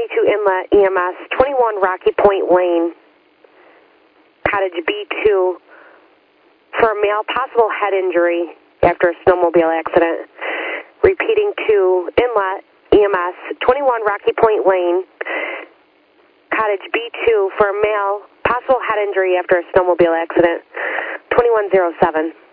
22 Inlet EMS, 21 Rocky Point Lane, Cottage B2, for a male, possible head injury after a snowmobile accident. Repeating to Inlet EMS, 21 Rocky Point Lane, Cottage B2, for a male, possible head injury after a snowmobile accident. 2107.